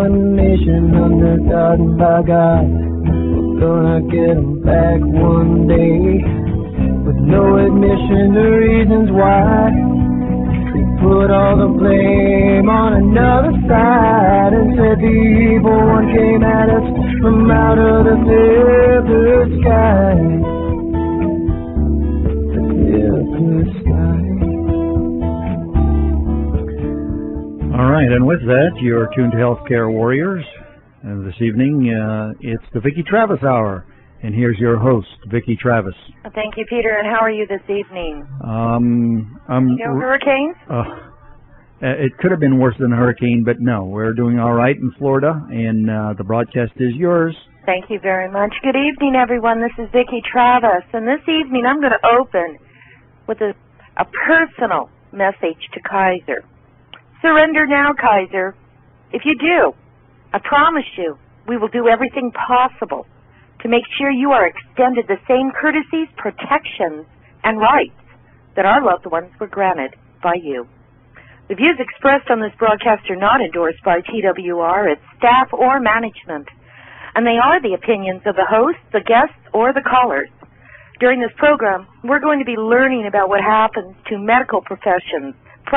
one nation under God and by God. We're gonna get them back one day, with no admission to reasons why. They put all the blame on another side and said the evil one came at us from out of the silver sky. The silver sky. All right, and with that, you're tuned to Healthcare Warriors. And this evening, it's the Vicki Travis Hour. And here's your host, Vicki Travis. Thank you, Peter. And how are you this evening? Hurricanes? It could have been worse than a hurricane, but no, we're doing all right in Florida, and the broadcast is yours. Thank you very much. Good evening, everyone. This is Vicki Travis, and this evening I'm going to open with a personal message to Kaiser. Surrender now, Kaiser. If you do, I promise you, we will do everything possible to make sure you are extended the same courtesies, protections, and rights that our loved ones were granted by you. The views expressed on this broadcast are not endorsed by TWR, its staff, or management, and they are the opinions of the hosts, the guests, or the callers. During this program, we're going to be learning about what happens to medical professionals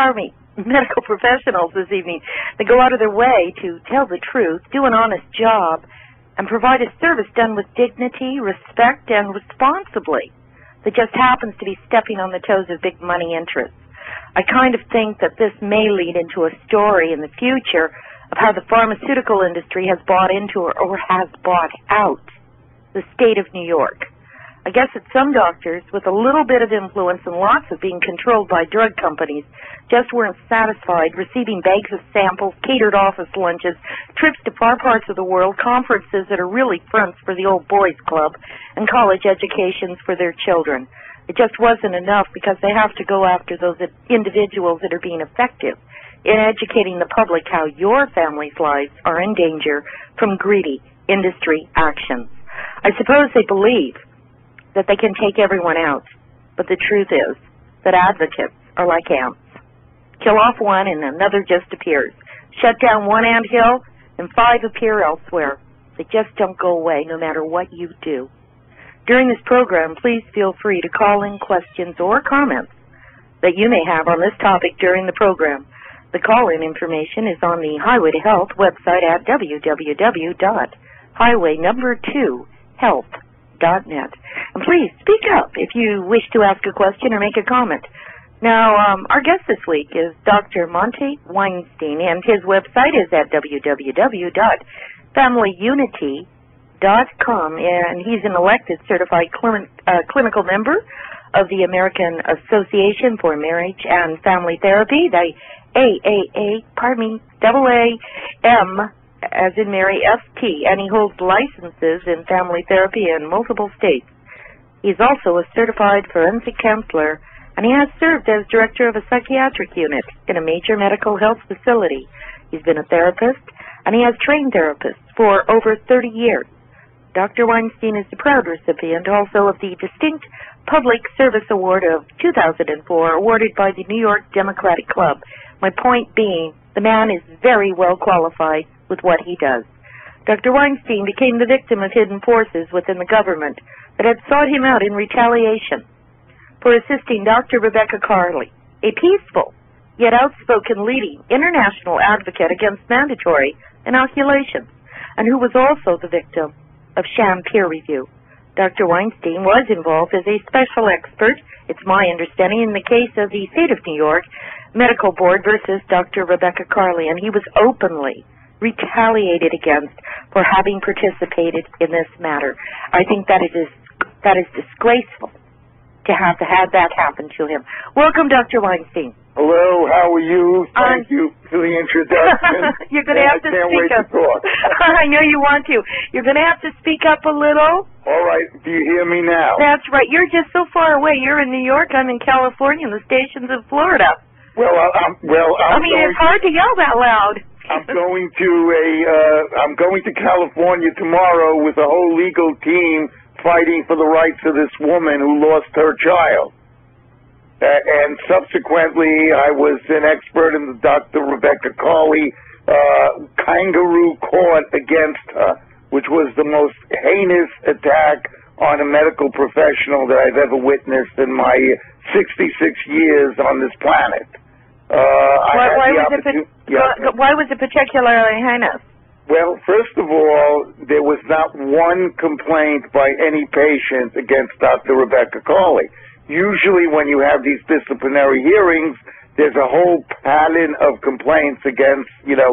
this evening that go out of their way to tell the truth, do an honest job, and provide a service done with dignity, respect, and responsibly that just happens to be stepping on the toes of big money interests. I kind of think that this may lead into a story in the future of how the pharmaceutical industry has bought into or has bought out the state of New York. I guess that some doctors with a little bit of influence and lots of being controlled by drug companies just weren't satisfied receiving bags of samples, catered office lunches, trips to far parts of the world, conferences that are really fronts for the old boys club, and college educations for their children. It just wasn't enough because they have to go after those individuals that are being effective in educating the public how your family's lives are in danger from greedy industry actions. I suppose they believe that they can take everyone out, but the truth is that advocates are like ants. Kill off one and another just appears. Shut down one anthill and 5 appear elsewhere. They just don't go away no matter what you do. During this program, please feel free to call in questions or comments that you may have on this topic during the program. The call-in information is on the Highway to Health website at www.highway2health.net. And please speak up if you wish to ask a question or make a comment. Now, our guest this week is Dr. Monte Weinstein, and his website is at www.familyunity.com, and he's an elected certified clinical member of the American Association for Marriage and Family Therapy, the AAM, as in Mary, FT, and he holds licenses in family therapy in multiple states. He's also a certified forensic counselor, and he has served as director of a psychiatric unit in a major medical health facility. He's been a therapist, and he has trained therapists for over 30 years. Dr. Weinstein is the proud recipient also of the Distinct Public Service Award of 2004, awarded by the New York Democratic Club. My point being, the man is very well qualified with what he does. Dr. Weinstein became the victim of hidden forces within the government that had sought him out in retaliation for assisting Dr. Rebecca Carley, a peaceful yet outspoken leading international advocate against mandatory inoculations, and who was also the victim of sham peer review. Dr. Weinstein was involved as a special expert, it's my understanding, in the case of the State of New York Medical Board versus Dr. Rebecca Carley, and he was openly retaliated against for having participated in this matter. I think that is disgraceful to have that happen to him. Welcome, Dr. Weinstein. Hello, how are you? Thank you for the introduction. You're going to have to speak up. I can't wait to talk. I know you want to. You're going to have to speak up a little. All right, do you hear me now? That's right. You're just so far away. You're in New York. I'm in California, and the station's in Florida. It's hard to yell that loud. I'm going to California tomorrow with a whole legal team fighting for the rights of this woman who lost her child. And subsequently, I was an expert in the Dr. Rebecca Carley kangaroo court against her, which was the most heinous attack on a medical professional that I've ever witnessed in my 66 years on this planet. Why was it particularly heinous? Well, first of all, there was not one complaint by any patient against Dr. Rebecca Cawley. Usually when you have these disciplinary hearings, there's a whole pattern of complaints against,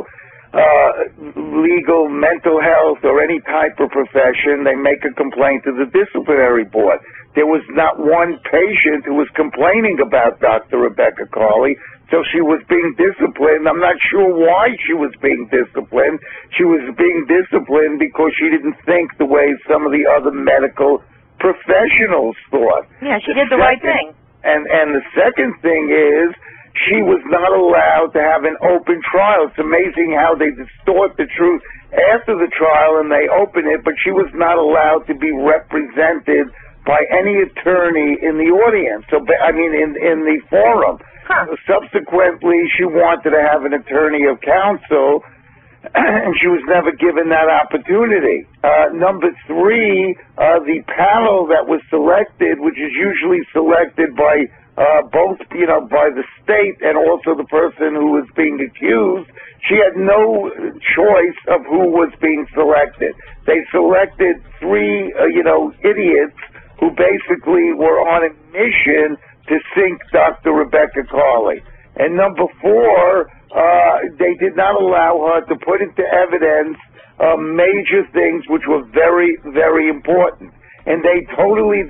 legal, mental health, or any type of profession. They make a complaint to the disciplinary board. There was not one patient who was complaining about Dr. Rebecca Cawley, so she was being disciplined. I'm not sure why she was being disciplined. She was being disciplined because she didn't think the way some of the other medical professionals thought. Yeah, she did the right thing. And the second thing is, she was not allowed to have an open trial. It's amazing how they distort the truth after the trial and they open it, but she was not allowed to be represented by any attorney in the audience. So, in the forum. Huh. Subsequently, she wanted to have an attorney of counsel, and she was never given that opportunity. Number three, the panel that was selected, which is usually selected by both, by the state and also the person who was being accused, she had no choice of who was being selected. They selected three, idiots who basically were on a mission to sink Dr. Rebecca Cawley. And number four, they did not allow her to put into evidence major things which were very, very important. And they totally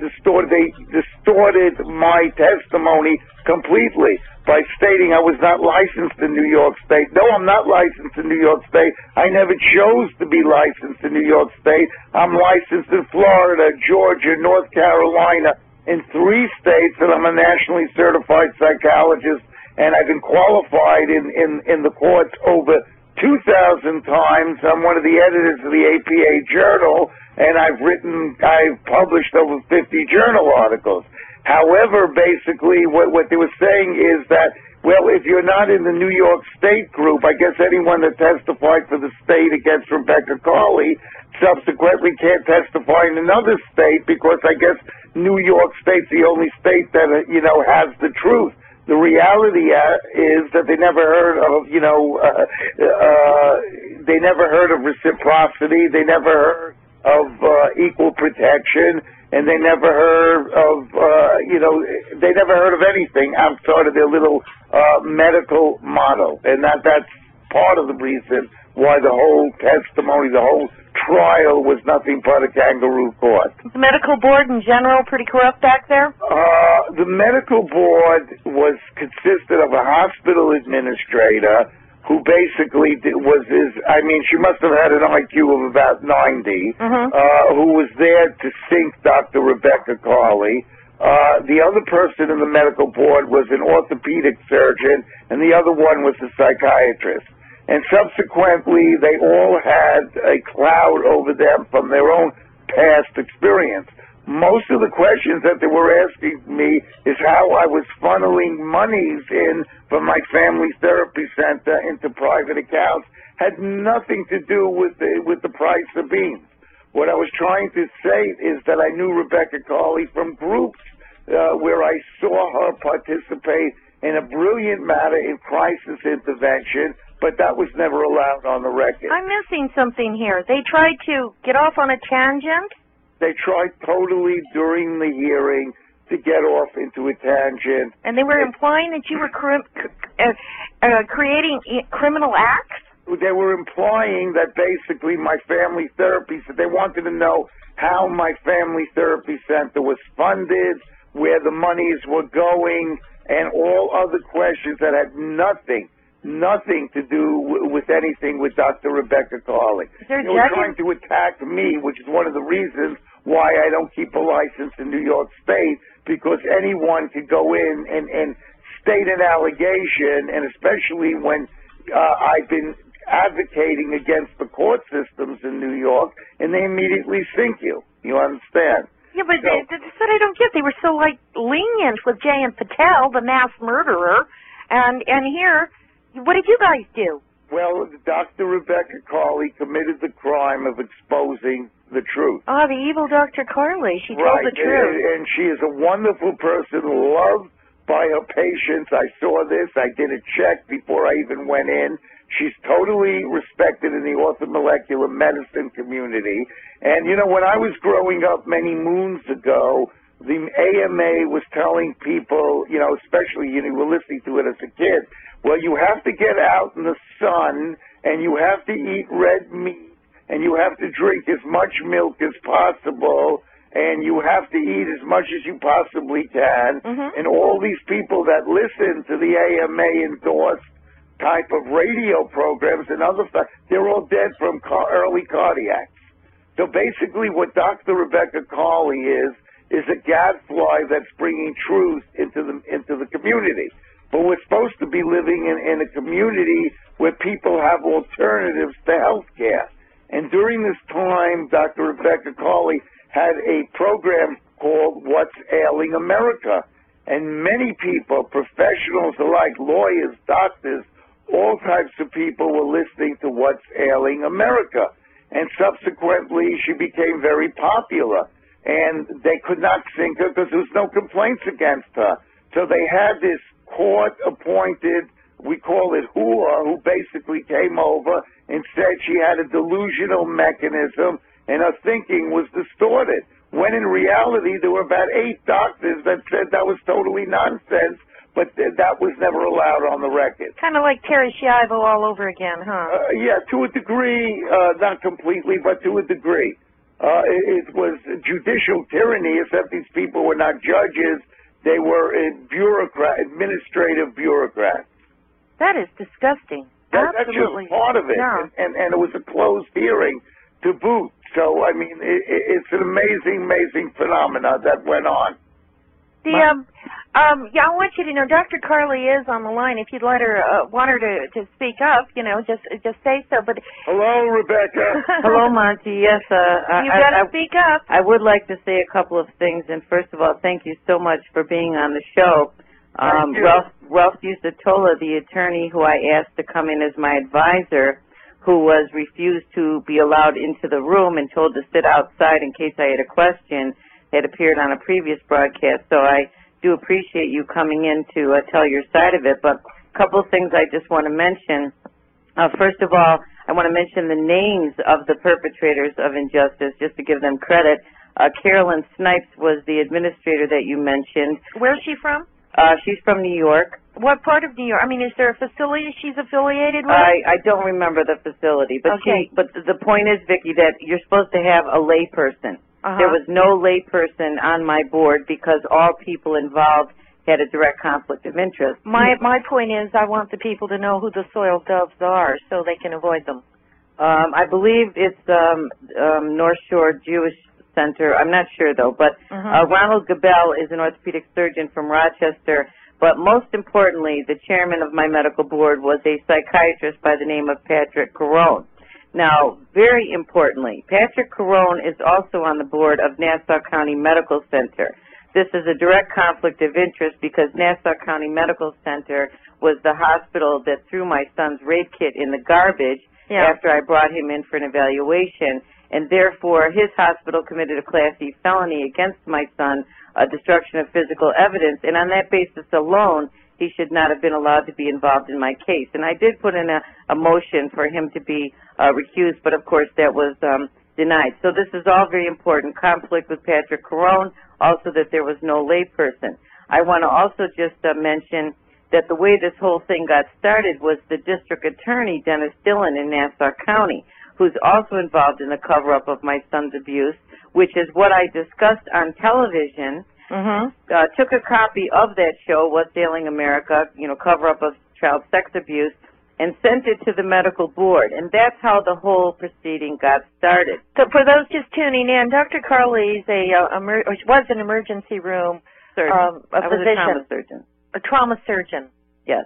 distorted my testimony completely by stating I was not licensed in New York State. No, I'm not licensed in New York State. I never chose to be licensed in New York State. I'm licensed in Florida, Georgia, North Carolina, in 3 states, and I'm a nationally certified psychologist, and I've been qualified in the courts over 2,000 times. I'm one of the editors of the APA Journal, and I've published over 50 journal articles. However, basically, what they were saying is that, well, if you're not in the New York State group, I guess anyone that testified for the state against Rebecca Cawley subsequently can't testify in another state because I guess New York State's the only state that, has the truth. The reality is that they never heard of, they never heard of reciprocity, they never heard of equal protection, and they never heard of, they never heard of anything outside of their little medical model. And that's part of the reason why the whole testimony, the whole trial was nothing but a kangaroo court. The medical board in general pretty corrupt back there? The medical board consisted of a hospital administrator who basically she must have had an IQ of about 90, who was there to sink Dr. Rebecca Cawley. The other person in the medical board was an orthopedic surgeon, and the other one was a psychiatrist. And subsequently, they all had a cloud over them from their own past experience. Most of the questions that they were asking me is how I was funneling monies in from my family therapy center into private accounts. Had nothing to do with the price of beans. What I was trying to say is that I knew Rebecca Cawley from groups where I saw her participate in a brilliant manner in crisis intervention, but that was never allowed on the record. I'm missing something here. They tried to get off on a tangent? They tried totally during the hearing to get off into a tangent. And they were implying that you were creating criminal acts? They were implying that basically my family therapy, they wanted to know how my family therapy center was funded, where the monies were going, and all other questions that had nothing to do with anything with Dr. Rebecca Cawley. They were trying to attack me, which is one of the reasons why I don't keep a license in New York State, because anyone could go in and state an allegation, and especially when I've been advocating against the court systems in New York, and they immediately sink you. You understand? Yeah, but that's what I don't get. They were so, lenient with Jayant Patel, the mass murderer, and here, what did you guys do? Well, Rebecca Carley committed the crime of exposing the truth. Oh, the evil Dr. Carley. She told the truth. And she is a wonderful person, loved by her patients. I saw this. I did a check before I even went in. She's totally respected in the orthomolecular medicine community. And, you know, when I was growing up many moons ago, the AMA was telling people, you know, especially you were listening to it as a kid, well, you have to get out in the sun and you have to eat red meat and you have to drink as much milk as possible and you have to eat as much as you possibly can. And all these people that listen to the AMA endorsed type of radio programs and other stuff, they're all dead from early cardiacs. So basically what Dr. Rebecca Carley is a gadfly that's bringing truth into the community. But we're supposed to be living in a community where people have alternatives to health care. And during this time, Dr. Rebecca Carley had a program called What's Ailing America. And many people, professionals alike, lawyers, doctors, all types of people were listening to What's Ailing America. And subsequently, she became very popular. And they could not sink her because there was no complaints against her. So they had this court-appointed, we call it whore, who basically came over and said she had a delusional mechanism and her thinking was distorted. When in reality, there were about 8 doctors that said that was totally nonsense, but that was never allowed on the record. Kind of like Terry Schiavo all over again, huh? Yeah, to a degree, not completely, but to a degree. It was judicial tyranny, except these people were not judges. They were administrative bureaucrats. That is disgusting. That's just part of it. Yeah. And it was a closed hearing to boot. So, I mean, it's an amazing phenomenon that went on. Yeah, I want you to know Dr. Carley is on the line. If you'd let her, want her to speak up, you know, just say so. But hello, Rebecca. Hello, Monty. Yes, you got to speak up. I would like to say a couple of things. And first of all, thank you so much for being on the show. Ralph Usatola, the attorney who I asked to come in as my advisor, who was refused to be allowed into the room and told to sit outside in case I had a question, had appeared on a previous broadcast, so I do appreciate you coming in to tell your side of it. But a couple of things I just want to mention. First of all, I want to mention the names of the perpetrators of injustice, just to give them credit. Carolyn Snipes was the administrator that you mentioned. Where's she from? She's from New York. What part of New York? I mean, is there a facility she's affiliated with? I don't remember the facility, but okay. But the point is, Vicki, that you're supposed to have a lay person. There was no lay person on my board because all people involved had a direct conflict of interest. My point is I want the people to know who the soil doves are so they can avoid them. I believe it's North Shore Jewish Center. I'm not sure, though. But Ronald Gabel is an orthopedic surgeon from Rochester. But most importantly, the chairman of my medical board was a psychiatrist by the name of Patrick Carone. Now, very importantly, Patrick Carone is also on the board of Nassau County Medical Center. This is a direct conflict of interest because Nassau County Medical Center was the hospital that threw my son's rape kit in the garbage after I brought him in for an evaluation, and therefore his hospital committed a Class E felony against my son, destruction of physical evidence, and on that basis alone, he should not have been allowed to be involved in my case. And I did put in a motion for him to be recused, but of course that was denied. So this is all very important. Conflict with Patrick Carone, also that there was no layperson. I want to also just mention that the way this whole thing got started was the district attorney, Dennis Dillon in Nassau County, who's also involved in the cover-up of my son's abuse, which is what I discussed on television. Took a copy of that show, What's Ailing America, you know, cover-up of child sex abuse, and sent it to the medical board. And that's how the whole proceeding got started. So for those just tuning in, Dr. Carley's was an emergency room surgeon. I was a trauma surgeon. A trauma surgeon. Yes.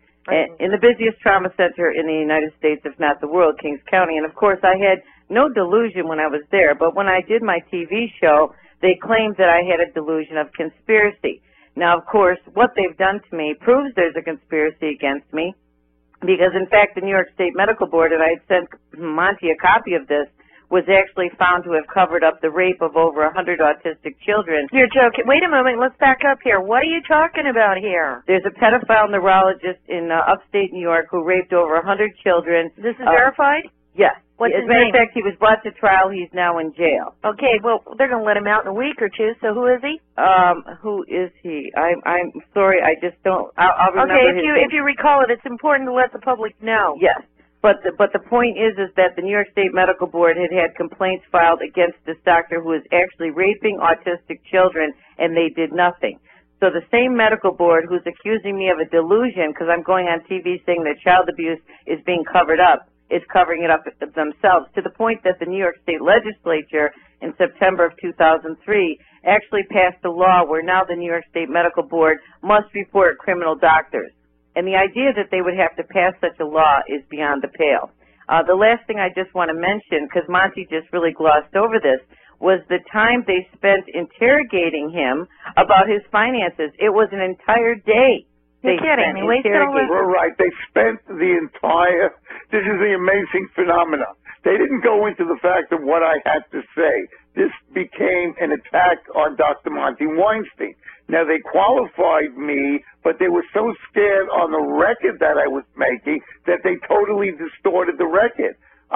In the busiest trauma center in the United States, if not the world, Kings County. And, of course, I had no delusion when I was there. But when I did my TV show, they claimed that I had a delusion of conspiracy. Now, of course, what they've done to me proves there's a conspiracy against me. because in fact the New York State Medical Board, and I had sent Monty a copy of this, was actually found to have covered up the rape of over 100 autistic children. You're joking. Wait a moment. Let's back up here. What are you talking about here? There's a pedophile neurologist in upstate New York who raped over 100 children. This is verified? Yes. What's As his a matter name? of fact, he was brought to trial. He's now in jail. Okay, well, they're going to let him out in a week or two, so who is he? Who is he? I'm sorry, I just don't. I'll remember okay, his name. if you recall it, it's important to let the public know. Yes. But the point is that the New York State Medical Board had complaints filed against this doctor who was actually raping autistic children, and they did nothing. So the same medical board who's accusing me of a delusion because I'm going on TV saying that child abuse is being covered up is covering it up themselves, to the point that the New York State Legislature in September of 2003 actually passed a law where now the New York State Medical Board must report criminal doctors. And the idea that they would have to pass such a law is beyond the pale. The last thing I just want to mention, because Monty just really glossed over this, was the time they spent interrogating him about his finances. It was an entire day. You're kidding me. We're right. They spent the entire, this is the amazing phenomenon. They didn't go into the fact of what I had to say. This became an attack on Dr. Monty Weinstein. Now, they qualified me, but they were so scared on the record that I was making that they totally distorted the record.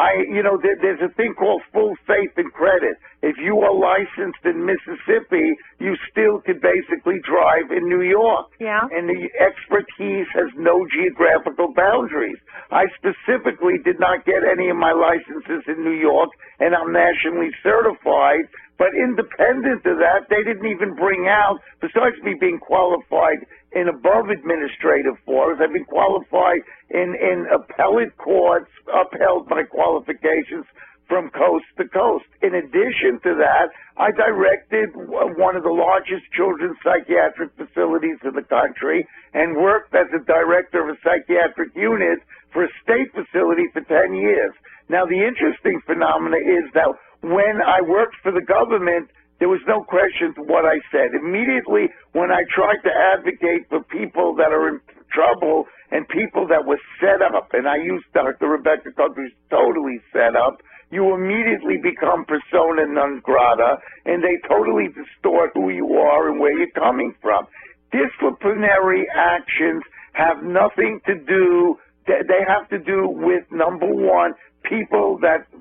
There's a thing called full faith and credit. If you are licensed in Mississippi, you still could basically drive in New York. Yeah. And the expertise has no geographical boundaries. I specifically did not get any of my licenses in New York, and I'm nationally certified. But independent of that, they didn't even bring out, besides me being qualified in above administrative forms, I've been qualified in appellate courts, upheld my qualifications from coast to coast. In addition to that, I directed one of the largest children's psychiatric facilities in the country and worked as a director of a psychiatric unit for a state facility for 10 years. Now, the interesting phenomena is that when I worked for the government, there was no question to what I said. Immediately, when I tried to advocate for people that are in trouble and people that were set up, and I used Dr. Rebecca Country's totally set up, you immediately become persona non grata, and they totally distort who you are and where you're coming from. Disciplinary actions have nothing to do, they have to do with, number one, people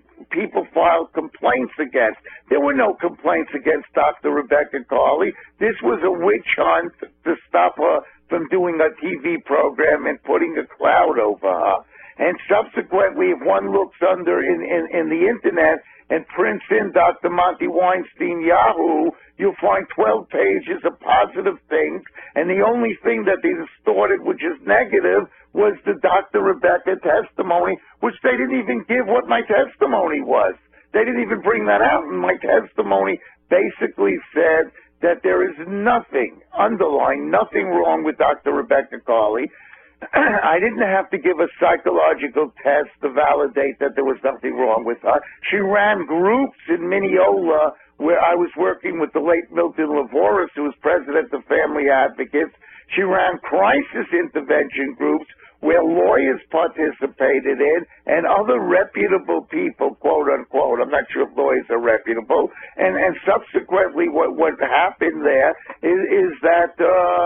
filed complaints against. There were no complaints against Dr. Rebecca Carley. This was a witch hunt to stop her from doing a TV program and putting a cloud over her. And subsequently, if one looks under in the Internet and prints in Dr. Monty Weinstein Yahoo, you'll find 12 pages of positive things, and the only thing that they distorted, which is negative, was the Dr. Rebecca testimony, which they didn't even give what my testimony was. They didn't even bring that out, and my testimony basically said that there is nothing, underlying, nothing wrong with Dr. Rebecca Carley. I didn't have to give a psychological test to validate that there was nothing wrong with her. She ran groups in Mineola where I was working with the late Milton Lavoris, who was president of Family Advocates. She ran crisis intervention groups where lawyers participated in and other reputable people, quote unquote. I'm not sure if lawyers are reputable. And subsequently what happened there is that,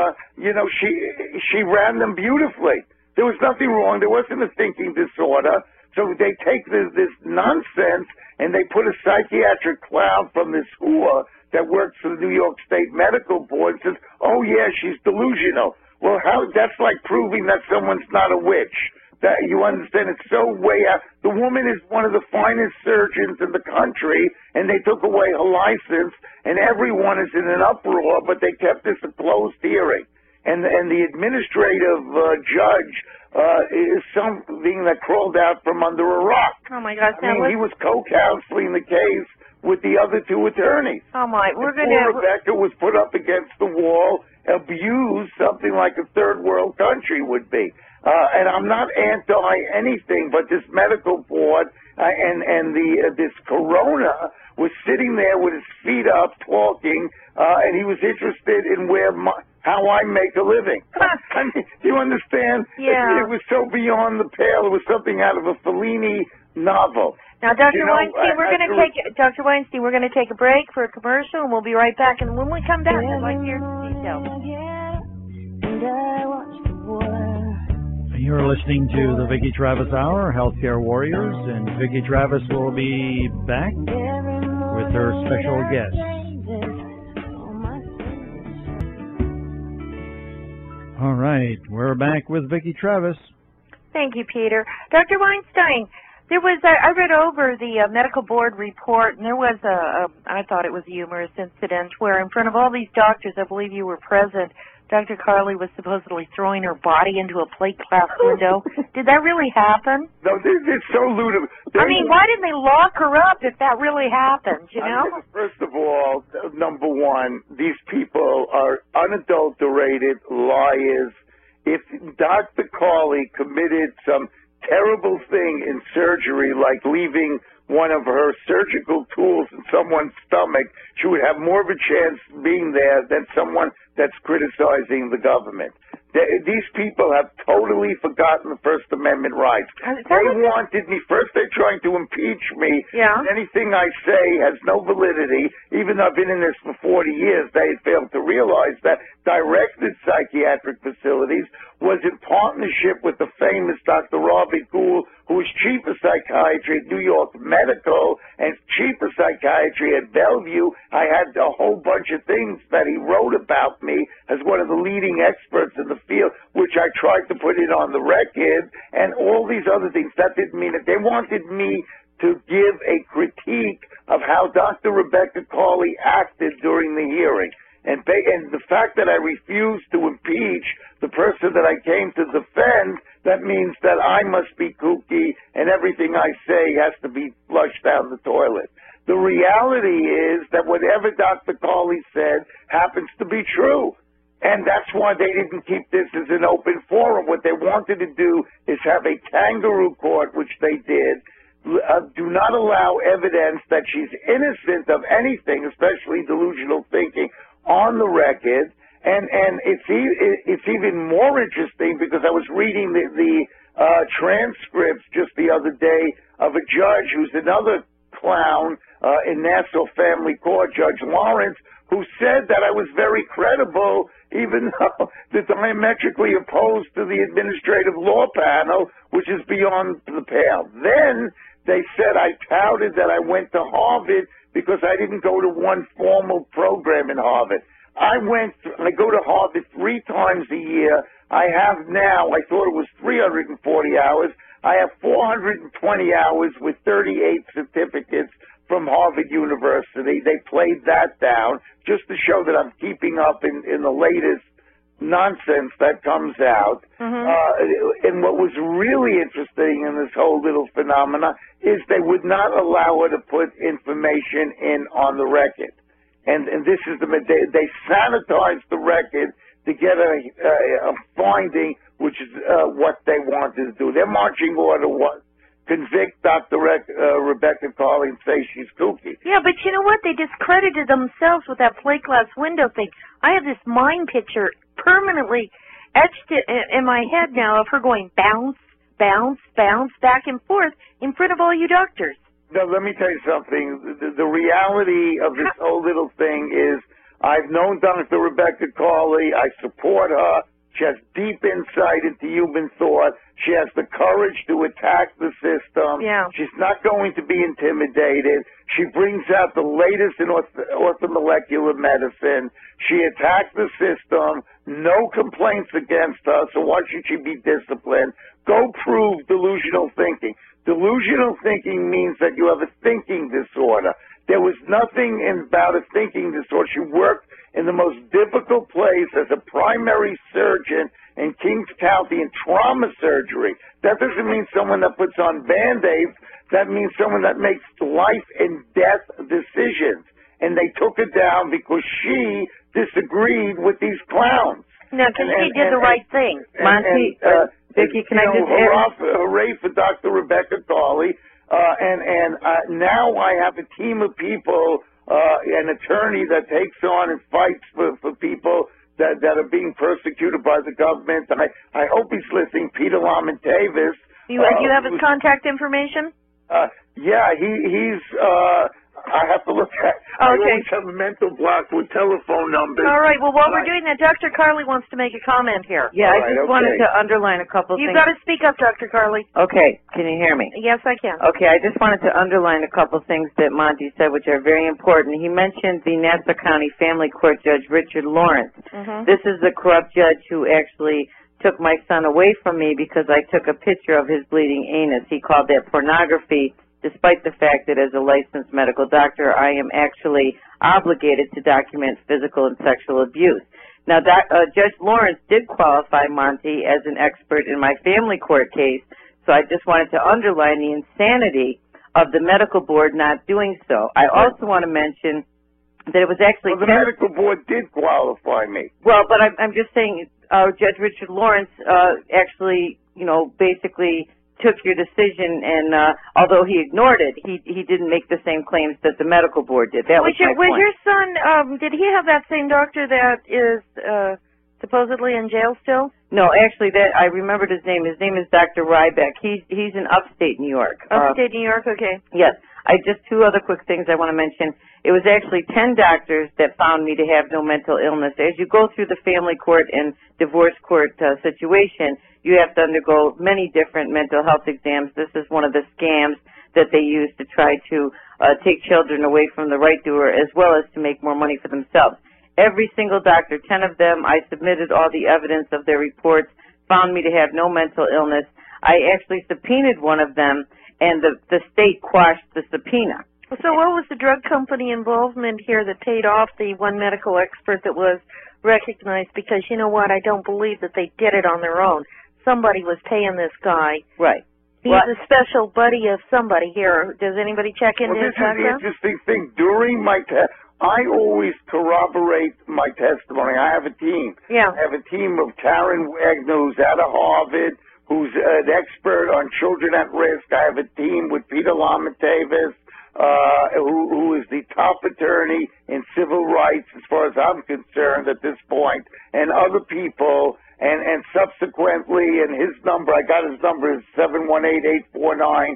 she ran them beautifully. There was nothing wrong. There wasn't a thinking disorder. So they take this nonsense and they put a psychiatric clown from this whore that works for the New York State Medical Board and says, oh yeah, she's delusional. Well, that's like proving that someone's not a witch. That you understand, it's so way out. The woman is one of the finest surgeons in the country, and they took away her license, and everyone is in an uproar, but they kept this a closed hearing. And the administrative judge is something that crawled out from under a rock. Oh my gosh! He was co-counseling the case with the other two attorneys. Oh my! Rebecca was put up against the wall, abused, something like a third world country would be. And I'm not anti anything, but this medical board and this Corona was sitting there with his feet up talking, and he was interested in how I make a living. I mean, do you understand? Yeah. It was so beyond the pale. It was something out of a Fellini novel. Now, Dr. Weinstein, Dr. Weinstein, we're going to take a break for a commercial, and we'll be right back. And when we come back, I'd like to hear some details. You're listening to the Vicki Travis Hour, Healthcare Warriors, and Vicki Travis will be back with her special guest. All right, we're back with Vicki Travis. Thank you, Peter. Dr. Weinstein, there was I read over the medical board report, and there was I thought it was a humorous incident where in front of all these doctors, I believe you were present, Dr. Carley was supposedly throwing her body into a plate glass window. Did that really happen? No, it's so ludicrous. I mean, why didn't they lock her up if that really happened, you know? First of all, number one, these people are unadulterated liars. If Dr. Carley committed some terrible thing in surgery, like leaving one of her surgical tools in someone's stomach, she would have more of a chance being there than someone that's criticizing the government. These people have totally forgotten the First Amendment rights. They wanted me, first they're trying to impeach me. Yeah. Anything I say has no validity. Even though I've been in this for 40 years, they failed to realize that Directed Psychiatric Facilities was in partnership with the famous Dr. Robert Gould, who was chief of psychiatry at New York Medical and chief of psychiatry at Bellevue. I had a whole bunch of things that he wrote about me as one of the leading experts in the field, which I tried to put it on the record, and all these other things. That didn't mean it. They wanted me to give a critique of how Dr. Rebecca Carley acted during the hearing. And the fact that I refused to impeach the person that I came to defend, that means that I must be kooky and everything I say has to be flushed down the toilet. The reality is that whatever Dr. Carley said happens to be true. And that's why they didn't keep this as an open forum. What they wanted to do is have a kangaroo court, which they did. Do not allow evidence that she's innocent of anything, especially delusional thinking, on the record. And it's even more interesting because I was reading the transcripts just the other day of a judge who's another clown in Nassau Family Court, Judge Lawrence, who said that I was very credible, even though they're diametrically opposed to the administrative law panel, which is beyond the pale. Then they said I touted that I went to Harvard because I didn't go to one formal program in Harvard. I go to Harvard 3 times a year. I have now, I thought it was 340 hours. I have 420 hours with 38 certificates from Harvard University. They played that down just to show that I'm keeping up in the latest nonsense that comes out. Mm-hmm. And what was really interesting in this whole little phenomena is they would not allow her to put information in on the record. And this is they sanitized the record to get a finding, which is what they wanted to do. Their marching order was convict Dr. Rebecca Carley and say she's kooky. Yeah, but you know what? They discredited themselves with that plate glass window thing. I have this mind picture permanently etched in my head now of her going bounce, bounce, bounce, back and forth in front of all you doctors. No, let me tell you something. The reality of this whole little thing is I've known Dr. Rebecca Carley. I support her. She has deep insight into human thought. She has the courage to attack the system. Yeah. She's not going to be intimidated. She brings out the latest in orthomolecular medicine. She attacks the system. No complaints against her, so why should she be disciplined? Go prove delusional thinking. Delusional thinking means that you have a thinking disorder. There was nothing about a thinking disorder. She worked in the most difficult place as a primary surgeon in Kings County in trauma surgery. That doesn't mean someone that puts on Band-Aids. That means someone that makes life and death decisions. And they took her down because she disagreed with these clowns. No, because she did the right thing. Monty, Vicki, can I just hooray for Dr. Rebecca Carley. Now I have a team of people, an attorney that takes on and fights for people that are being persecuted by the government. I hope he's listening. Peter Lamentavis. You have his contact information? Yeah, he's. I have to look at. Okay. I always have a mental block with telephone numbers. All right. Well, while we're doing that, Dr. Carly wants to make a comment here. Yeah, All I just right, wanted okay. to underline a couple You've things. got to speak up, Dr. Carly. Okay, can you hear me? Yes, I can. Okay, I just wanted to underline a couple things that Monty said, which are very important. He mentioned the Nassau County Family Court Judge Richard Lawrence. Mm-hmm. This is the corrupt judge who actually took my son away from me because I took a picture of his bleeding anus. He called that pornography, despite the fact that as a licensed medical doctor, I am actually obligated to document physical and sexual abuse. Now, Judge Lawrence did qualify Monty as an expert in my family court case, so I just wanted to underline the insanity of the medical board not doing so. I also want to mention that it was actually... Well, the medical board did qualify me. Well, but I'm just saying Judge Richard Lawrence actually, basically took your decision, and although he ignored it, he didn't make the same claims that the medical board did. That was my point. Was your son, did he have that same doctor that is supposedly in jail still? No, actually, I remembered his name. His name is Dr. Ryback. He's in upstate New York. Upstate New York, okay. Yes. Just two other quick things I want to mention. It was actually 10 doctors that found me to have no mental illness. As you go through the family court and divorce court situation, you have to undergo many different mental health exams. This is one of the scams that they use to try to take children away from the right doer, as well as to make more money for themselves. Every single doctor, 10 of them, I submitted all the evidence of their reports, found me to have no mental illness. I actually subpoenaed one of them, and the state quashed the subpoena. So what was the drug company involvement here that paid off the one medical expert that was recognized? Because you know what, I don't believe that they did it on their own. Somebody was paying this guy. Right. He's a special buddy of somebody here. Does anybody check into his background? Well, this is the interesting thing. During my test, I always corroborate my testimony. I have a team. Yeah. I have a team of Karen Wagner, who's out of Harvard, who's an expert on children at risk. I have a team with Peter Lamentavis, who is the top attorney in civil rights, as far as I'm concerned at this point, and other people. And subsequently, and his number, I got his number, is 718-849-5314.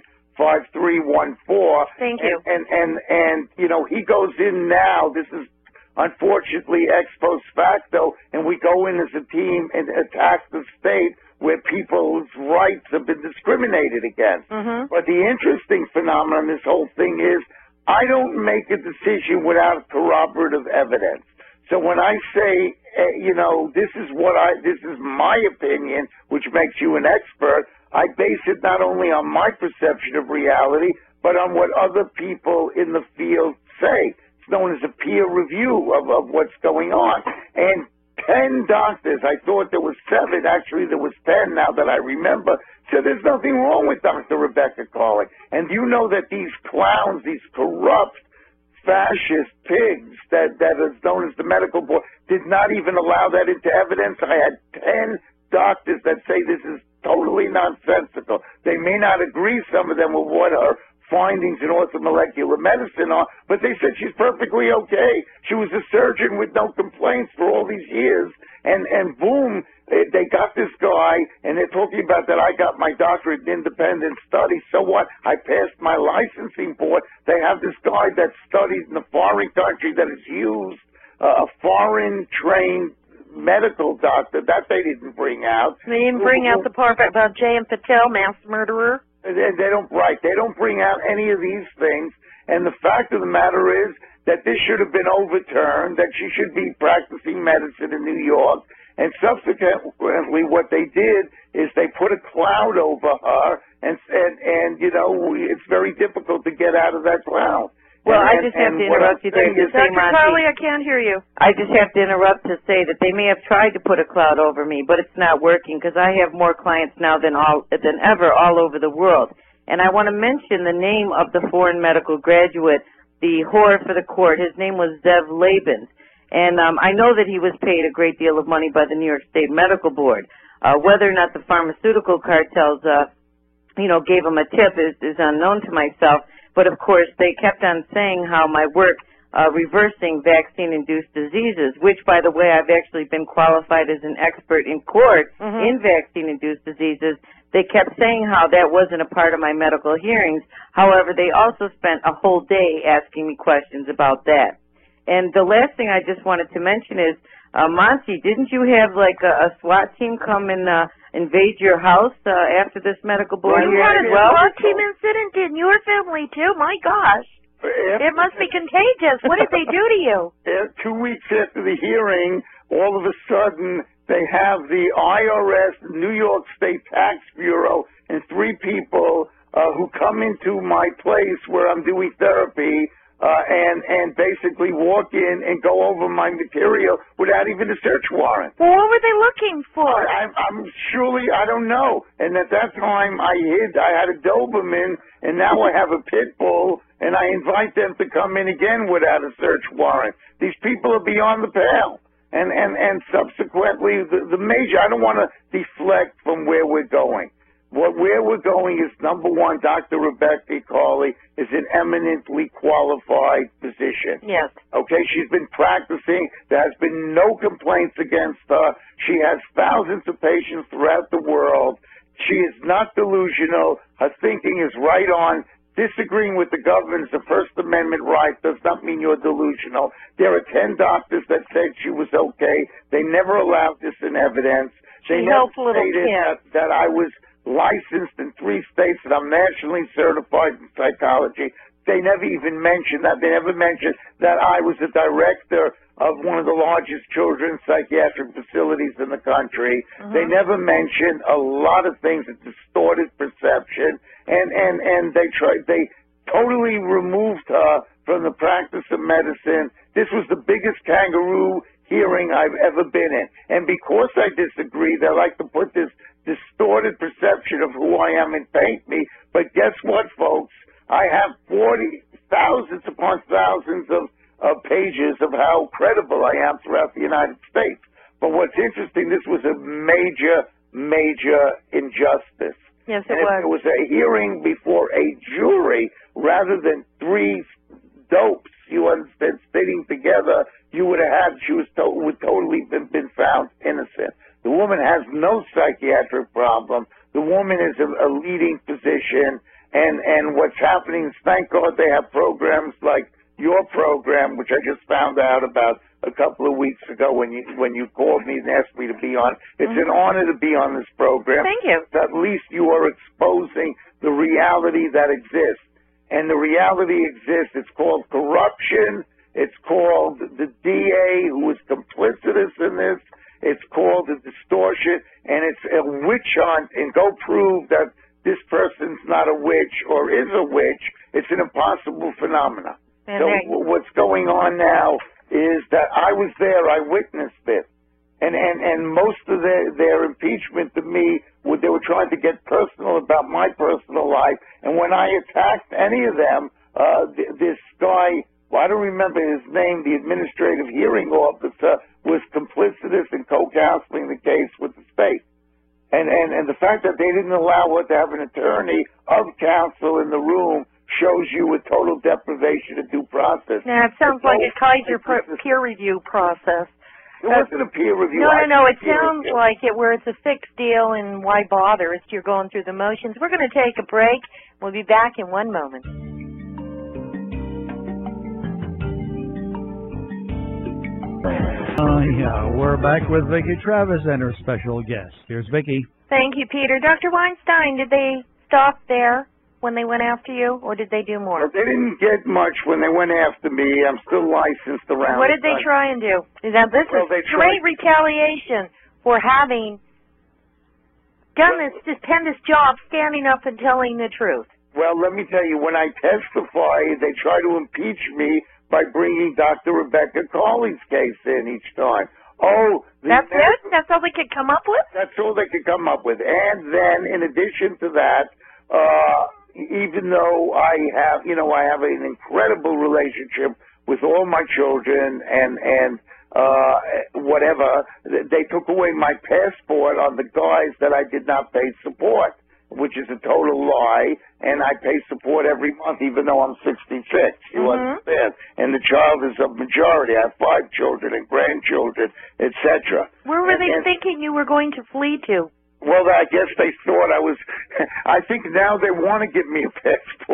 Thank you. And he goes in now. This is unfortunately ex post facto, and we go in as a team and attack the state where people's rights have been discriminated against. Mm-hmm. But the interesting phenomenon in this whole thing is I don't make a decision without corroborative evidence. So when I say, this is my opinion, which makes you an expert, I base it not only on my perception of reality, but on what other people in the field say. It's known as a peer review of what's going on. And 10 doctors, I thought there was 7, actually there was 10 now that I remember, said there's nothing wrong with Dr. Rebecca Carling. And you know that these clowns, these corrupt, fascist pigs that is known as the medical board did not even allow that into evidence. I had 10 doctors that say this is totally nonsensical. They may not agree, some of them, with what her findings in orthomolecular medicine are, but they said she's perfectly okay. She was a surgeon with no complaints for all these years, and boom, they got this guy, and they're talking about that I got my doctorate in independent studies. So what? I passed my licensing board. They have this guy that studied in a foreign country that has used a foreign-trained medical doctor. That they didn't bring out. They didn't bring out the part about J.M. Patel, mass murderer? They don't bring out any of these things. And the fact of the matter is that this should have been overturned, that she should be practicing medicine in New York. And subsequently, what they did is they put a cloud over her, and it's very difficult to get out of that cloud. Well, I just have to interrupt you there to say, Dr. Carly, I can't hear you. I just have to interrupt to say that they may have tried to put a cloud over me, but it's not working because I have more clients now than ever all over the world. And I want to mention the name of the foreign medical graduate, the whore for the court. His name was Zev Labens. And I know that he was paid a great deal of money by the New York State Medical Board. Whether or not the pharmaceutical cartels, gave him a tip is unknown to myself. But, of course, they kept on saying how my work reversing vaccine-induced diseases, which, by the way, I've actually been qualified as an expert in court in vaccine-induced diseases. They kept saying how that wasn't a part of my medical hearings. However, they also spent a whole day asking me questions about that. And the last thing I just wanted to mention is, Monty, didn't you have like a SWAT team come and invade your house after this medical board You hearing had a as well? SWAT team incident in your family, too? My gosh. It must be contagious. What did they do to you? 2 weeks after the hearing, all of a sudden, they have the IRS, New York State Tax Bureau, and 3 people who come into my place where I'm doing therapy and basically walk in and go over my material without even a search warrant. Well, what were they looking for? I don't know. And at that time, I had a Doberman, and now I have a pit bull, and I invite them to come in again without a search warrant. These people are beyond the pale. And subsequently, the major, I don't want to deflect from where we're going. Where we're going is, number one, Dr. Rebecca Carley is an eminently qualified physician. Yes. Okay, she's been practicing. There has been no complaints against her. She has thousands of patients throughout the world. She is not delusional. Her thinking is right on. Disagreeing with the government is a First Amendment right does not mean you're delusional. There are 10 doctors that said she was okay. They never allowed this in evidence. They never stated that I was licensed in 3 states, and I'm nationally certified in psychology. They never even mentioned that. They never mentioned that I was the director of one of the largest children's psychiatric facilities in the country. They never mentioned a lot of things, a distorted perception, and they totally removed her from the practice of medicine. This was the biggest kangaroo hearing I've ever been in. And because I disagree, they like to put this distorted perception of who I am and paint me. But guess what, folks? I have thousands upon thousands of pages of how credible I am throughout the United States. But what's interesting, this was a major, major injustice. Yes, it was. It was a hearing before a jury rather than 3 dopes, you understand, sitting together. You would have had, she would totally been found innocent. The woman has no psychiatric problem. The woman is a leading physician. And what's happening is, thank God they have programs like your program, which I just found out about a couple of weeks ago when you called me and asked me to be on. It's an honor to be on this program. Thank you. At least you are exposing the reality that exists. And the reality exists. It's called corruption. It's called the DA who is complicitous in this. It's called a distortion. And it's a witch hunt. And go prove that this person's not a witch or is a witch. It's an impossible phenomenon. So what's going on now is that I was there, I witnessed it, and most of their impeachment to me, they were trying to get personal about my personal life, and when I attacked any of them, this guy, I don't remember his name, the administrative hearing officer, was complicitous in co-counseling the case with the state. And the fact that they didn't allow her to have an attorney of counsel in the room shows you a total deprivation of due process. Now, it sounds like a Kaiser peer review process. It wasn't a peer review. No. It sounds like it where it's a fixed deal, and why bother if you're going through the motions. We're going to take a break. We'll be back in 1 moment. We're back with Vicki Travis and her special guest. Here's Vicki. Thank you, Peter. Dr. Weinstein, did they stop there when they went after you, or did they do more? Well, they didn't get much when they went after me. I'm still licensed around. What did they try and do? This is great retaliation for having done this stupendous job standing up and telling the truth. Well, let me tell you, when I testify, they try to impeach me by bringing Dr. Rebecca Carley's case in each time. That's it? That's all they could come up with? That's all they could come up with. And then, in addition to that, even though I have an incredible relationship with all my children and whatever, they took away my passport on the guise that I did not pay support. which is a total lie, and I pay support every month, even though I'm 66. You understand? And the child is a majority. I have 5 children and grandchildren, etc. Where were they thinking you were going to flee to? Well, I guess they thought I was. I think now they want to give me a passport.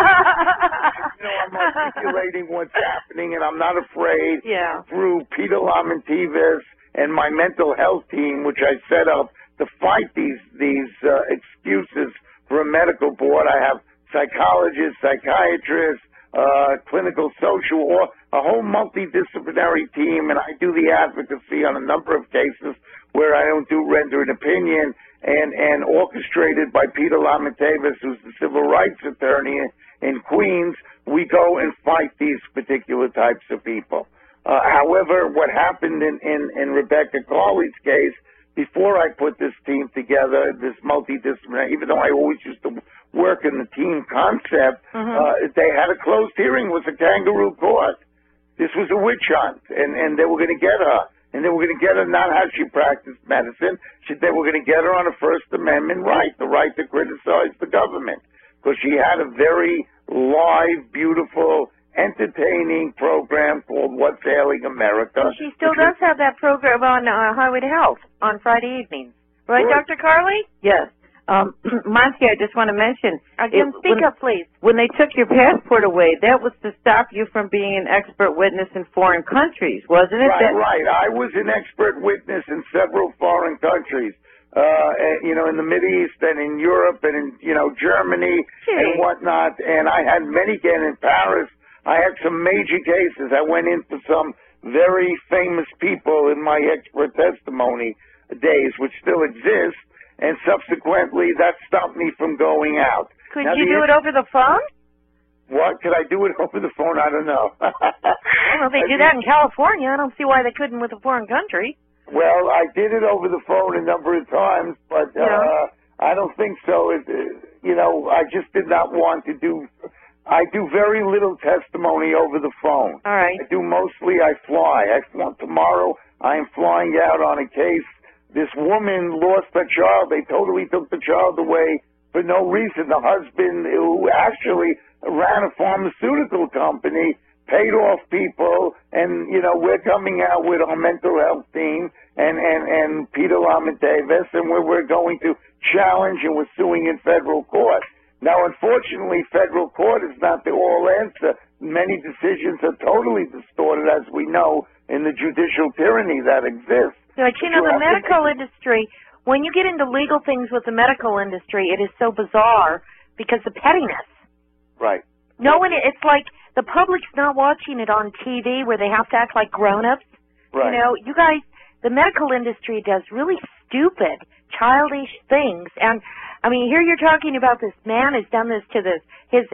I'm articulating what's happening, and I'm not afraid. Yeah. Through Peter Lamentives and my mental health team, which I set up to fight these excuses for a medical board. I have psychologists, psychiatrists, clinical social, or a whole multidisciplinary team, and I do the advocacy on a number of cases where I don't do render an opinion, and orchestrated by Peter Lamentives, who's the civil rights attorney in Queens, we go and fight these particular types of people. However, what happened in Rebecca Carley's case, before I put this team together, this multidisciplinary, even though I always used to work in the team concept, they had a closed hearing. It was a kangaroo court. This was a witch hunt, and they were going to get her. And they were going to get her not how she practiced medicine. They were going to get her on a First Amendment right, the right to criticize the government. Because she had a very live, beautiful, entertaining program called What's Ailing America. Well, she still does have that program on Highway to Health on Friday evenings. Right, Good. Dr. Carley? Yes. Monty, I just want to mention. Again, speak up, please. When they took your passport away, that was to stop you from being an expert witness in foreign countries, wasn't it? Right. I was an expert witness in several foreign countries. In the Mideast and in Europe and in, Germany and whatnot. And I had many, again, in Paris. I had some major cases. I went into some very famous people in my expert testimony days, which still exist. And subsequently, that stopped me from going out. Could you do it over the phone? What? Could I do it over the phone? I don't know. Well, they do that in California. I don't see why they couldn't with a foreign country. Well, I did it over the phone a number of times, but I don't think so. I just did not want to do. I do very little testimony over the phone. All right. I do mostly. I fly. Tomorrow. I am flying out on a case. This woman lost her child. They totally took the child away for no reason. The husband, who actually ran a pharmaceutical company, paid off people, and, we're coming out with our mental health team and Peter Lamentives, and we're going to challenge, and we're suing in federal court. Now, unfortunately, federal court is not the all answer. Many decisions are totally distorted, as we know, in the judicial tyranny that exists. But, the medical industry, when you get into legal things with the medical industry, it is so bizarre because the pettiness. Right. It's like the public's not watching it on TV where they have to act like grown-ups. Right. You guys, the medical industry does really stupid, childish things. And, here you're talking about this man who's done this to his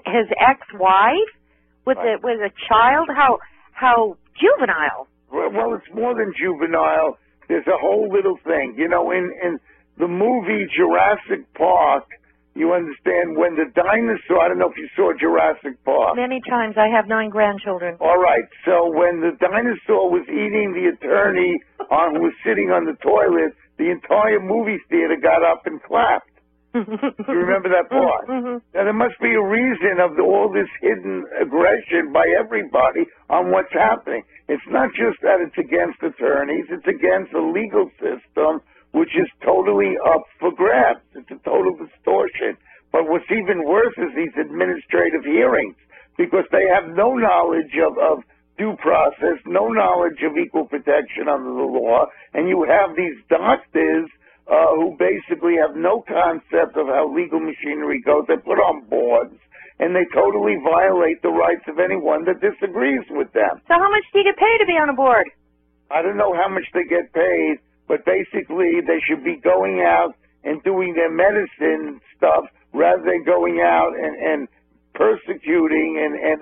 ex-wife with a child. How juvenile. Well, it's more than juvenile. There's a whole little thing. In the movie Jurassic Park, you understand, when the dinosaur, I don't know if you saw Jurassic Park. Many times. I have 9 grandchildren. All right. So when the dinosaur was eating the attorney who was sitting on the toilet, the entire movie theater got up and clapped. Do you remember that part? Mm-hmm. Now, there must be a reason of all this hidden aggression by everybody on what's happening. It's not just that it's against attorneys. It's against the legal system, which is totally up for grabs. It's a total distortion. But what's even worse is these administrative hearings, because they have no knowledge of due process, no knowledge of equal protection under the law, and you have these doctors who basically have no concept of how legal machinery goes. They're put on boards, and they totally violate the rights of anyone that disagrees with them. So how much do you get paid to be on a board? I don't know how much they get paid, but basically they should be going out and doing their medicine stuff rather than going out and persecuting and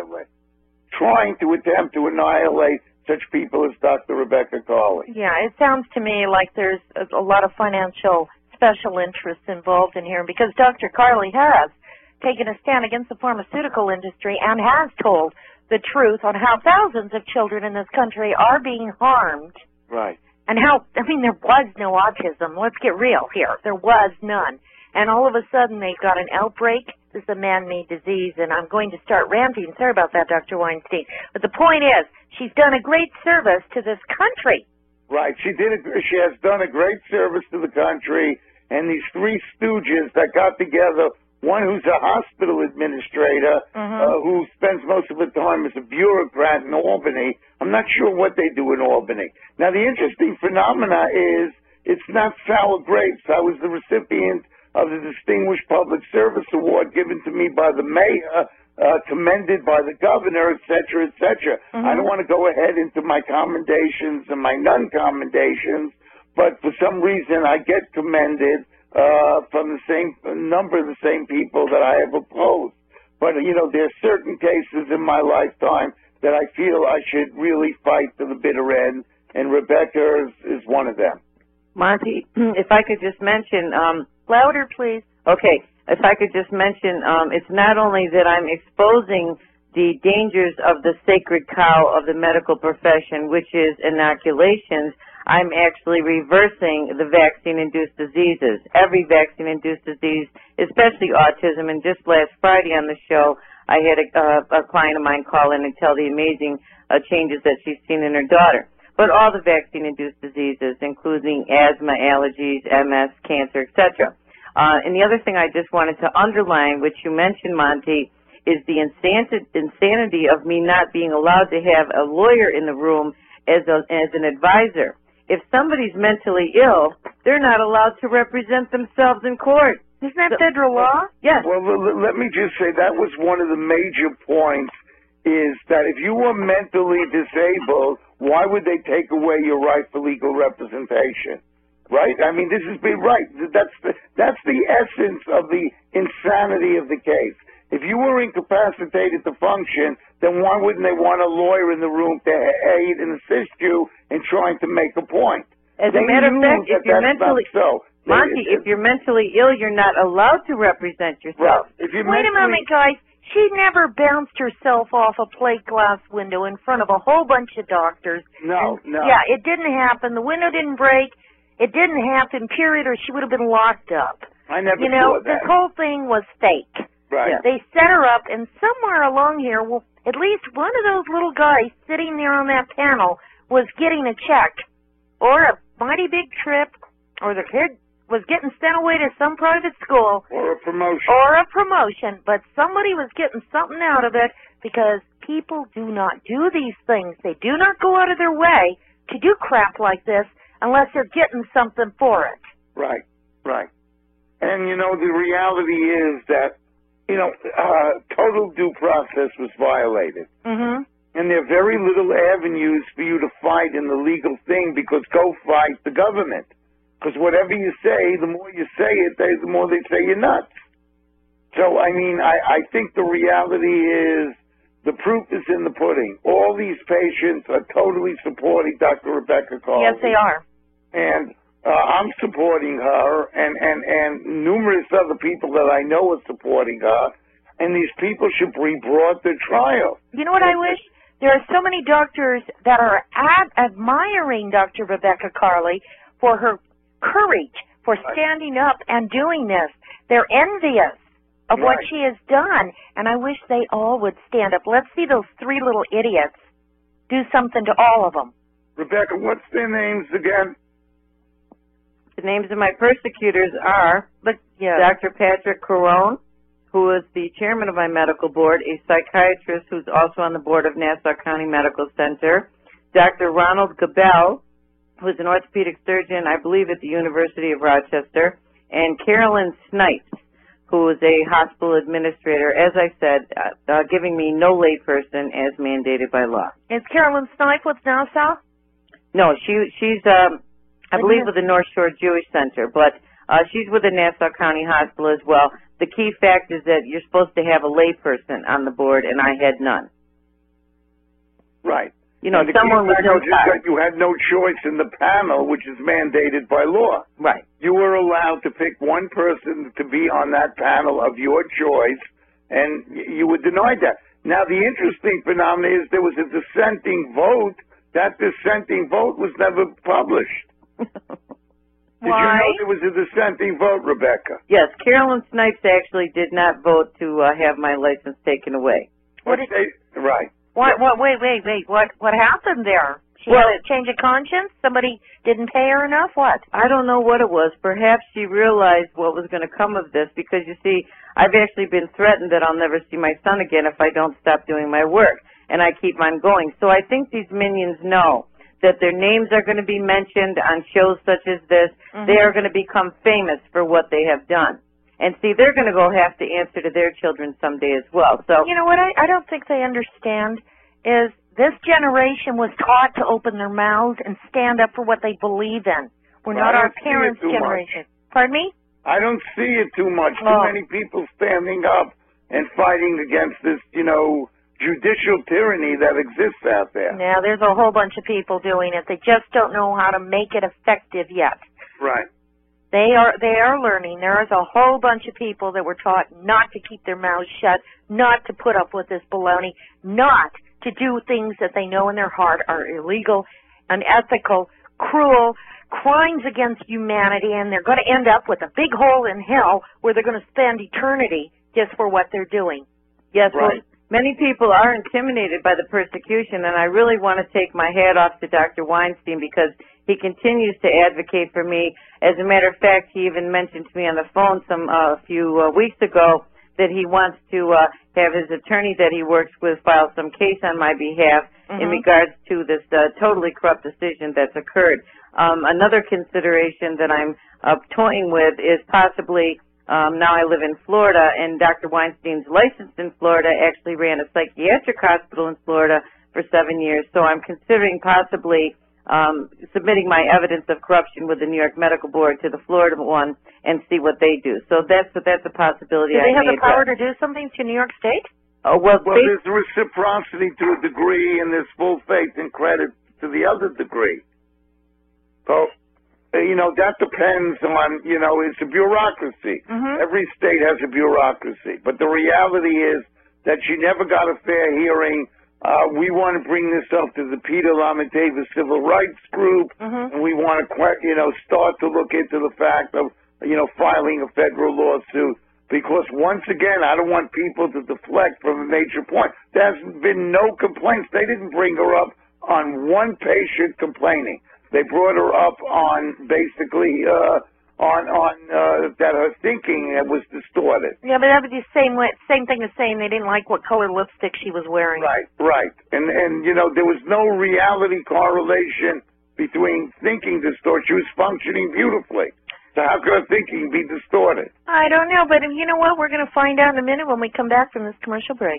trying to attempt to annihilate such people as Dr. Rebecca Carley. Yeah, it sounds to me like there's a lot of financial special interests involved in here, because Dr. Carley has taken a stand against the pharmaceutical industry and has told the truth on how thousands of children in this country are being harmed. Right. And how, there was no autism. Let's get real here. There was none. and all of a sudden they've got an outbreak. This is a man-made disease, and I'm going to start ranting. Sorry about that, Dr. Weinstein. But the point is, she's done a great service to this country. Right. She has done a great service to the country, and these three stooges that got together, one who's a hospital administrator, who spends most of her time as a bureaucrat in Albany. I'm not sure what they do in Albany. Now, the interesting phenomena is it's not sour grapes. I was the recipient of the Distinguished Public Service Award given to me by the mayor, commended by the governor, et cetera, et cetera. I don't want to go ahead into my commendations and my non-commendations, but for some reason I get commended from the same number of the same people that I have opposed. But, you know, there are certain cases in my lifetime that I feel I should really fight to the bitter end, and Rebecca is one of them. Monty, if I could just mention... Louder, please. Okay. If I could just mention, it's not only that I'm exposing the dangers of the sacred cow of the medical profession, which is inoculations, I'm actually reversing the vaccine-induced diseases. Every vaccine-induced disease, especially autism, and just last Friday on the show, I had a client of mine call in and tell the amazing changes that she's seen in her daughter. But all the vaccine-induced diseases, including asthma, allergies, MS, cancer, etc. And the other thing I just wanted to underline, which you mentioned, Monty, is the insanity of me not being allowed to have a lawyer in the room as an advisor. If somebody's mentally ill, they're not allowed to represent themselves in court. Isn't that federal law? Yes. Well, let me just say that was one of the major points, is that if you were mentally disabled, why would they take away your right for legal representation? Right? I mean, this is right. That's the essence of the insanity of the case. If you were incapacitated to function, then why wouldn't they want a lawyer in the room to aid and assist you in trying to make a point? As a matter of fact, if you're mentally Monty, if you're mentally ill, you're not allowed to represent yourself. Right. Wait a moment, guys. She never bounced herself off a plate glass window in front of a whole bunch of doctors. No. Yeah, it didn't happen. The window didn't break. It didn't happen, period, or she would have been locked up. I never saw that. This whole thing was fake. Right. Yeah. They set her up, and somewhere along here, well, at least one of those little guys sitting there on that panel was getting a check or a mighty big trip, or the kid was getting sent away to some private school. Or a promotion. But somebody was getting something out of it, because people do not do these things. They do not go out of their way to do crap like this unless they're getting something for it. Right. And, you know, the reality is that, you know, total due process was violated. And there are very little avenues for you to fight in the legal thing, because go fight the government. Because whatever you say, the more you say it, the more they say you're nuts. So, I mean, I think the reality is the proof is in the pudding. All these patients are totally supporting Dr. Rebecca Carley. Yes, they are. And I'm supporting her, and numerous other people that I know are supporting her. And these people should be brought to trial. You know what I wish? There are so many doctors that are admiring Dr. Rebecca Carley for her courage, for standing up and doing this. They're envious of what she has done, and I wish they all would stand up. Let's see those three little idiots do something to all of them. Rebecca, what's their names again? The names of my persecutors are Dr. Patrick Carone, who is the chairman of my medical board, a psychiatrist who's also on the board of Nassau County Medical Center, Dr. Ronald Gabel, who's an orthopedic surgeon, I believe, at the University of Rochester, and Carolyn Snipes, who is a hospital administrator, as I said, giving me no layperson as mandated by law. Is Carolyn Snipes with Nassau? No, she's I believe with the North Shore Jewish Center, but she's with the Nassau County Hospital as well. The key fact is that you're supposed to have a layperson on the board, and I had none. Right. You know, someone with no tie. You had no choice in the panel, which is mandated by law. Right. You were allowed to pick one person to be on that panel of your choice, and you were denied that. Now, the interesting phenomenon is there was a dissenting vote. That dissenting vote was never published. Did you know there was a dissenting vote, Rebecca? Yes, Carolyn Snipes actually did not vote to have my license taken away. Right. Wait. What happened there? She had a change of conscience? Somebody didn't pay her enough? What? I don't know what it was. Perhaps she realized what was going to come of this because, you see, I've actually been threatened that I'll never see my son again if I don't stop doing my work, and I keep on going. So I think these minions know that their names are going to be mentioned on shows such as this. Mm-hmm. They are going to become famous for what they have done. And see, they're going to have to answer to their children someday as well. So you know what I don't think they understand is this generation was taught to open their mouths and stand up for what they believe in. We're not our parents' generation. Pardon me? I don't see it too much. Too many people standing up and fighting against this, judicial tyranny that exists out there. Yeah, there's a whole bunch of people doing it. They just don't know how to make it effective yet. Right. They are learning. There is a whole bunch of people that were taught not to keep their mouths shut, not to put up with this baloney, not to do things that they know in their heart are illegal, unethical, cruel, crimes against humanity, and they're going to end up with a big hole in hell where they're going to spend eternity just for what they're doing. Yes, right. Well, many people are intimidated by the persecution, and I really want to take my hat off to Dr. Weinstein because he continues to advocate for me. As a matter of fact, he even mentioned to me on the phone a few weeks ago that he wants to have his attorney that he works with file some case on my behalf in regards to this totally corrupt decision that's occurred. Another consideration that I'm toying with is possibly now I live in Florida, and Dr. Weinstein's licensed in Florida, actually ran a psychiatric hospital in Florida for 7 years, so I'm considering possibly submitting my evidence of corruption with the New York Medical Board to the Florida one and see what they do. So that's a possibility. Do they have the power to do something to New York State? Well, there's reciprocity to a degree, and there's full faith and credit to the other degree. So, that depends on, it's a bureaucracy. Every state has a bureaucracy. But the reality is that she never got a fair hearing. We want to bring this up to the Peter Lamateva Civil Rights Group, and we want to, start to look into the fact of, filing a federal lawsuit. Because once again, I don't want people to deflect from a major point. There's been no complaints. They didn't bring her up on one patient complaining. They brought her up on basically that her thinking was distorted. Yeah, but that was the same thing as saying they didn't like what color lipstick she was wearing. Right. And there was no reality correlation between thinking distorted. She was functioning beautifully. So how could her thinking be distorted? I don't know, but you know what? We're going to find out in a minute when we come back from this commercial break.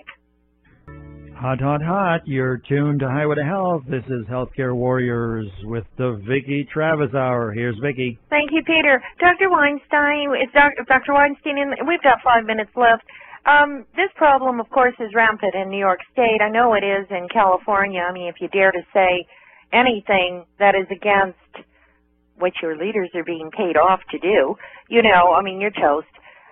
Hot, hot, hot. You're tuned to Highway to Health. This is Healthcare Warriors with the Vicki Travis Hour. Here's Vicki. Thank you, Peter. Dr. Weinstein, it's Dr. Weinstein, and we've got 5 minutes left. This problem, of course, is rampant in New York State. I know it is in California. I mean, if you dare to say anything that is against what your leaders are being paid off to do, you're toast.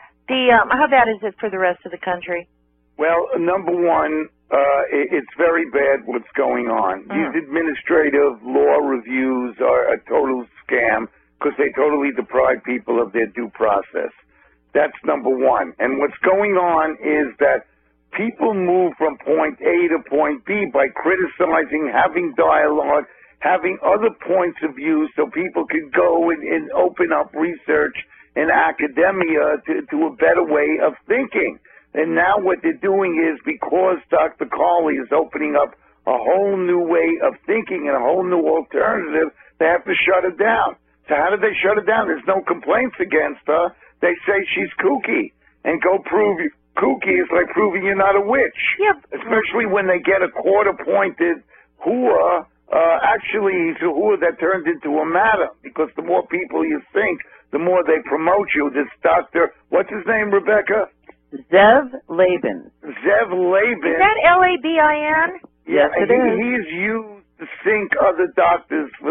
How bad is it for the rest of the country? Well, number one, it's very bad what's going on. These administrative law reviews are a total scam because they totally deprive people of their due process. That's number one. And what's going on is that people move from point A to point B by criticizing, having dialogue, having other points of view so people can go and open up research and academia to a better way of thinking. And now what they're doing is, because Dr. Carly is opening up a whole new way of thinking and a whole new alternative, they have to shut it down. So how do they shut it down? There's no complaints against her. They say she's kooky. And go prove kooky is like proving you're not a witch. Yep. Especially when they get a court-appointed whore. Actually, he's a whore that turns into a madam, because the more people you think, the more they promote you. This doctor, what's his name, Rebecca? Zev Labin. Zev Labin. Is that Labin? Yeah, yes, it is. He's used to sink other doctors for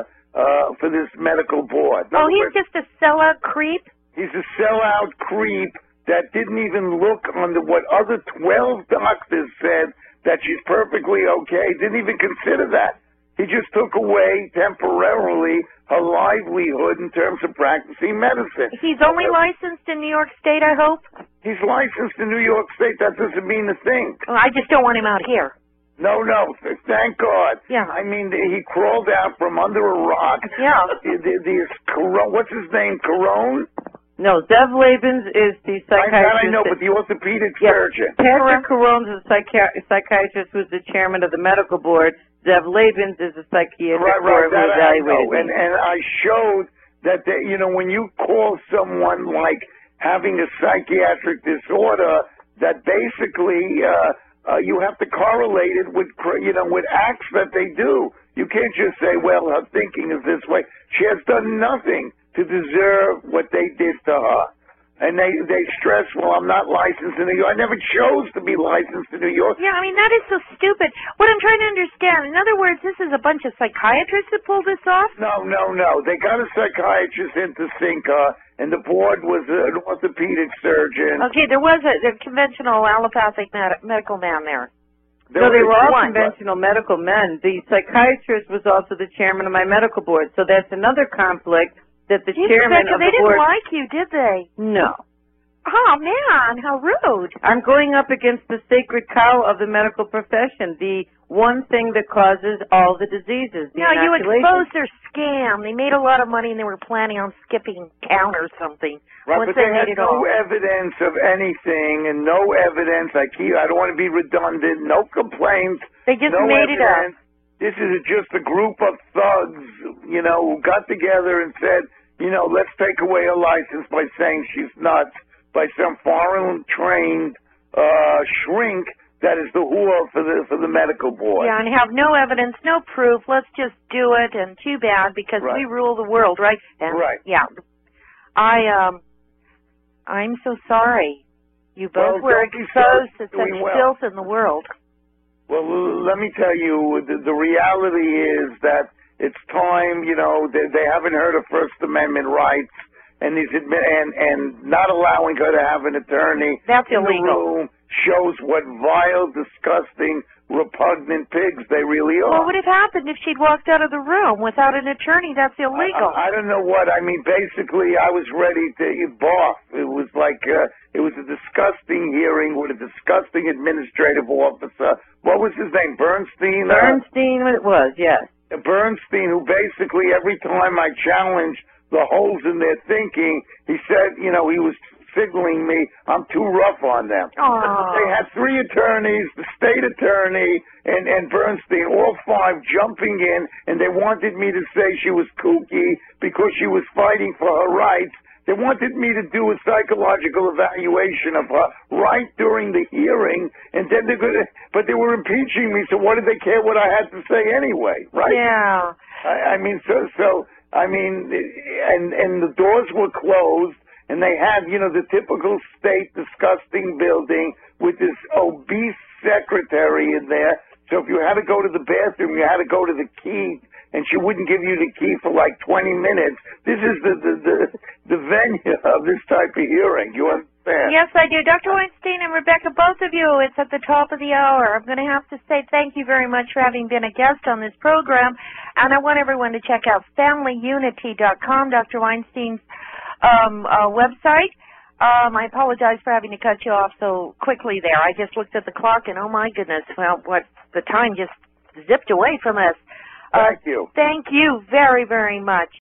this medical board. Oh, he's just a sellout creep? He's a sellout creep that didn't even look under what other 12 doctors said, that she's perfectly okay, didn't even consider that. He just took away temporarily her livelihood in terms of practicing medicine. He's only licensed in New York State, I hope? He's licensed in New York State. That doesn't mean a thing. Well, I just don't want him out here. No, thank God. Yeah. I mean, he crawled out from under a rock. Yeah. What's his name, Carone? No, Zev Labens is the psychiatrist. I know, but the orthopedic surgeon. Patrick Carone's a psychiatrist who's the chairman of the medical board. Zev Labens is a psychiatrist who evaluated. And I showed that, when you call someone like having a psychiatric disorder, that basically you have to correlate it with, with acts that they do. You can't just say, well, her thinking is this way. She has done nothing to deserve what they did to her. And they stress, well, I'm not licensed in New York. I never chose to be licensed in New York. Yeah, I mean, that is so stupid. What I'm trying to understand, in other words, this is a bunch of psychiatrists that pulled this off? No. They got a psychiatrist in to sink her, and the board was an orthopedic surgeon. Okay, there was a conventional allopathic medical man there. So they were all conventional medical men. The psychiatrist was also the chairman of my medical board, so that's another conflict. That the chairman of the they board... didn't like you, did they? No. Oh, man, how rude. I'm going up against the sacred cow of the medical profession, the one thing that causes all the diseases, the you inoculation. exposed their scam. They made a lot of money and they were planning on skipping town or something. Right, but they had no evidence of anything and no evidence. I don't want to be redundant. No complaints. They just made it up. This is just a group of thugs, who got together and said, let's take away her license by saying she's nuts, by some foreign-trained shrink that is the whore for the medical board. Yeah, and have no evidence, no proof. Let's just do it, and too bad because we rule the world, right? And, right. Yeah. I'm so sorry. You both were exposed to such filth in the world. Well, let me tell you, the reality is that it's time, they haven't heard of First Amendment rights, and not allowing her to have an attorney in the room shows what vile, disgusting, repugnant pigs they really are. What would have happened if she'd walked out of the room without an attorney? That's illegal. I don't know what. I mean, basically, I was ready to barf. It was like, it was a disgusting hearing with a disgusting administrative officer. What was his name? Bernstein? Bernstein, it was, yes. Bernstein, who basically every time I challenged the holes in their thinking, he said, he was signaling me, I'm too rough on them. They had 3 attorneys, the state attorney and Bernstein, all 5 jumping in, and they wanted me to say she was kooky because she was fighting for her rights. They wanted me to do a psychological evaluation of her right during the hearing, and then but they were impeaching me, so what did they care what I had to say anyway, right? Yeah. I mean, and the doors were closed, and they had, the typical state disgusting building with this obese secretary in there. So if you had to go to the bathroom, you had to go to the key, and she wouldn't give you the key for like 20 minutes. This is the venue of this type of hearing. You understand? Yes, I do. Dr. Weinstein and Rebecca, both of you, it's at the top of the hour. I'm going to have to say thank you very much for having been a guest on this program, and I want everyone to check out FamilyUnity.com, Dr. Weinstein's website. I apologize for having to cut you off so quickly there. I just looked at the clock and oh my goodness, the time just zipped away from us. Thank you. Thank you very, very much.